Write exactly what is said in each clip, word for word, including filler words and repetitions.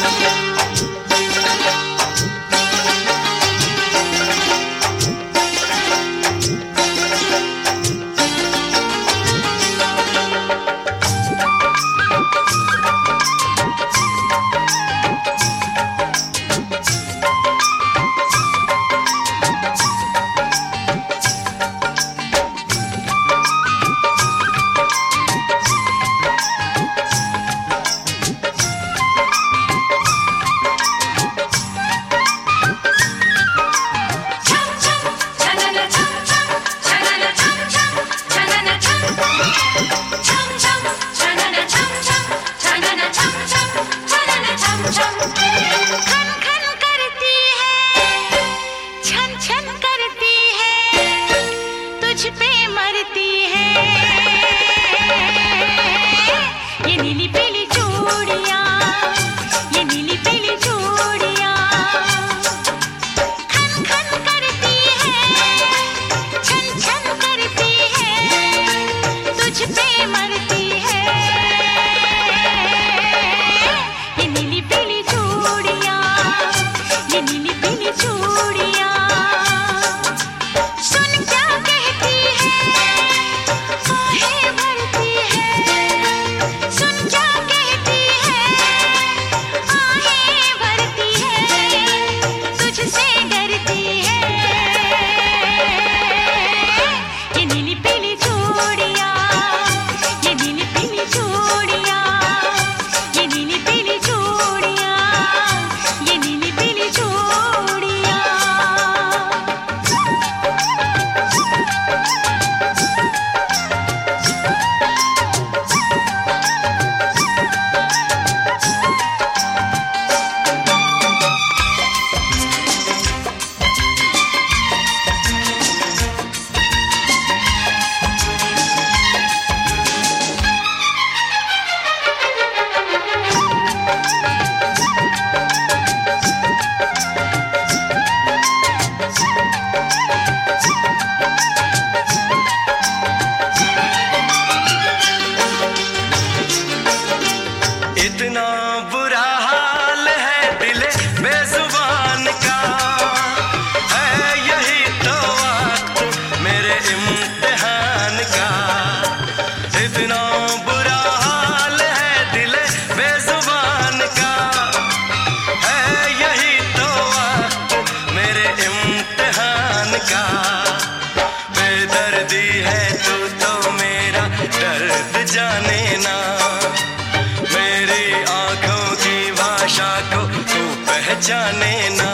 जाने ना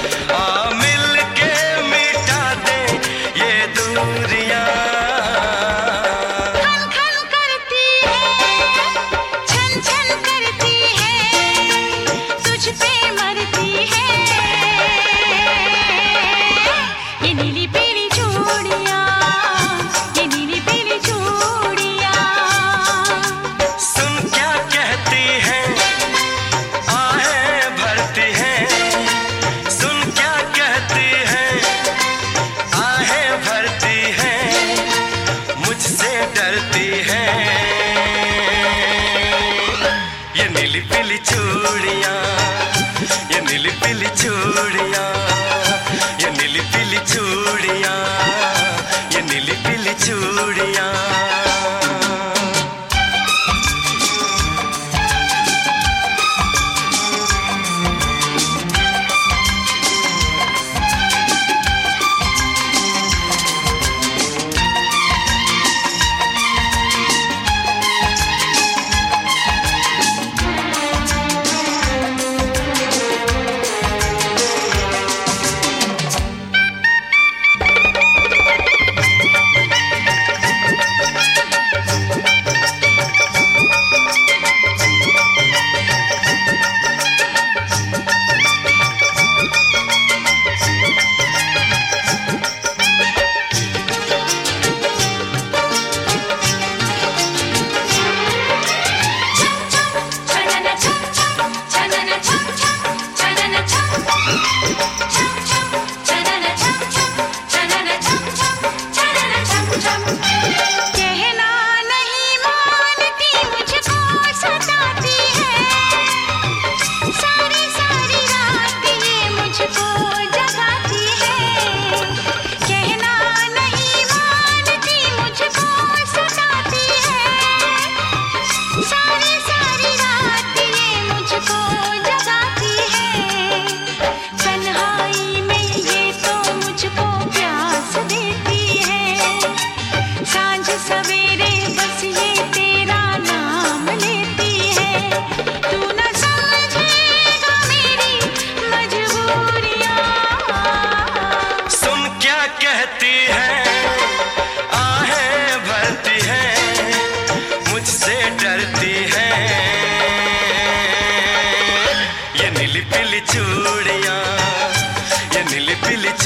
आ मिल के मिटा दे ये दूरियां। खन खन करती है, छन छन करती है, तुझ पे मरती है ये नीली पीली चूड़ियां, ये नीली पीली चूड़ियां। सुन क्या कहती है पीली चूड़ियां, ये नीली पीली चूड़ियां, ये नीली पीली चूड़ियां, ये नीली पीली चूड़ियां।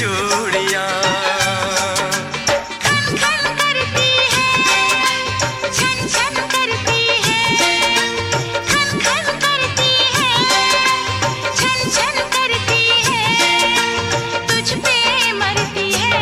चूड़ियां। खन खन करती है, छन छन करती है, खन खन करती है, छन छन करती है, तुझ पे मरती है।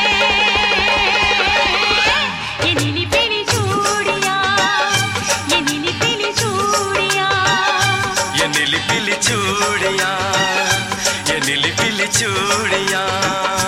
ये नीली पीली चूड़ियां, ये नीली पीली चूड़ियां, ये नीली पीली चूड़ियां, ये नीली पीली चूड़ियां।